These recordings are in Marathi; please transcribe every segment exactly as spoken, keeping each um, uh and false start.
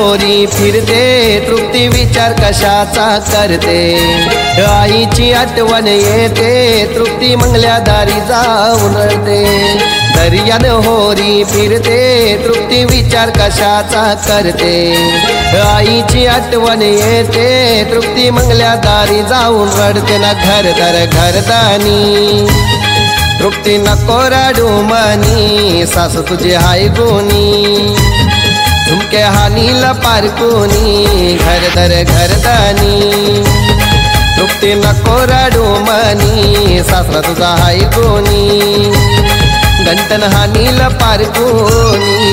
होरी फिरते तृप्ती विचार कशाचा करते आईची आठवण येते तृप्ती मंगल्या दारी जाऊन रडते दर्यान होरी फिरते तृप्ती विचार कशाचा करते आईची आठवण येते तृप्ती मंगल्या दारी जाऊन रडते ना घरदार घरदानी तृप्ती नको रडू मनी सासू तुझी हाय गुणी झुमके हानीला पारकुनी घरदार घरदानी तृप्ती नको रडू मनी सासरा तुझा हाय गुणी गंटन हानीला पारकुनी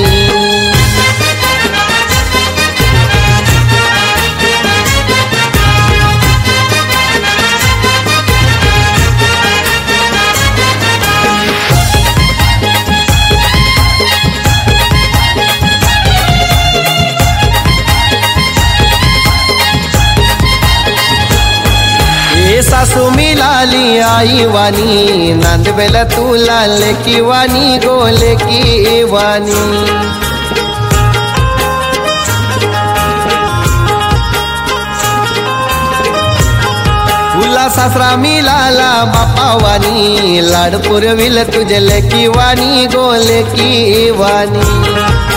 सासू मिळाली आई वाणी नांदवेल तुला लेकी वाणी गो लेकी वाणी तुला सासरा मिळाला बापा वाणी लाड पुरविल तुझे लेकी वाणी गो लेकी वाणी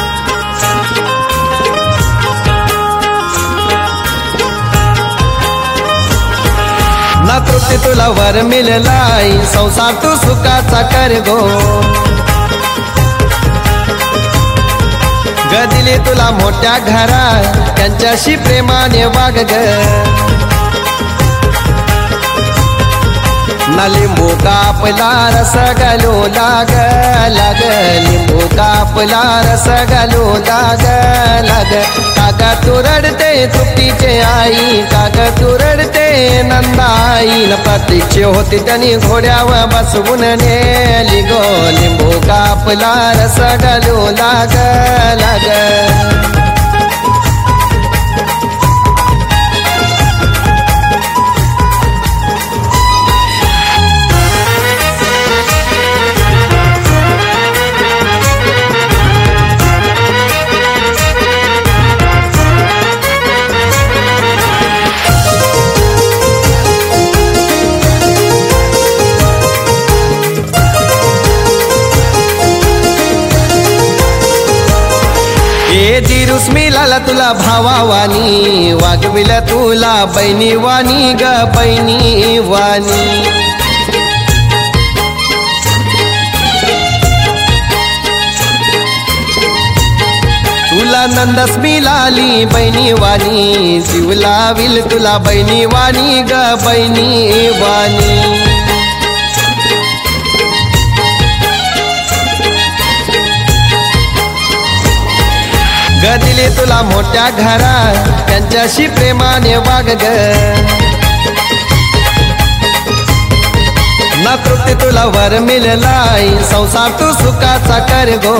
ना तृप्ती तुला वर मिळलाई संसार तू सुखाचा कर गो ग दिली तुला मोठ्या घरात त्यांच्याशी प्रेमाने वाग ग ना लिंबू कापला रस घालू लाग लाग लिंबू कापला रस घालू लाग लाग कागा तू रडते तृप्तीचे आई कागा तू रडते नंदाई न प्रतीक्षे होती त्यांनी घोड्यावर बसवून नेली गो लिंबू कापला रस घालू लाग लाग ए दिरुस मिळाला तुला भावावानी वागविल तुला बहिणी वाणी ग बहिणी वाणी तुला नंदस मिळाली बहिणी वाणी जीव लाविल तुला बहिणी वाणी ग बहिणी वाणी ग दिली तुला मोठ्या घरात त्यांच्याशी प्रेमाने वाग ग ना तृप्ती तुला वर मिळलाई संसार तू सुखाचा कर गो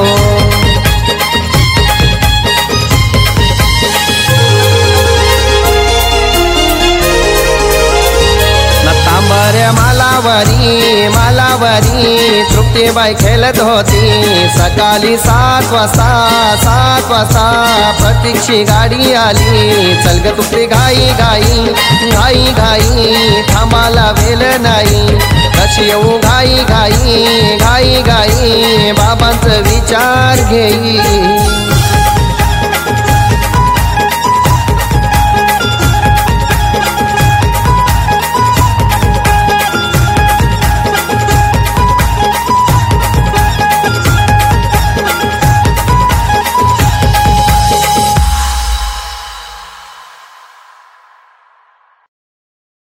तांबऱ्या मालावरी मालावरी तृप्तीबाई खेळत होती सकाळी सात वाजता सात वाजता प्रतीक्षी गाडी आली चल ग तृप्ती घाई घाई घाई घाई थांबाला वेल नाही कशी येऊ घाई घाई घाई घाई बाबांचा विचार घेई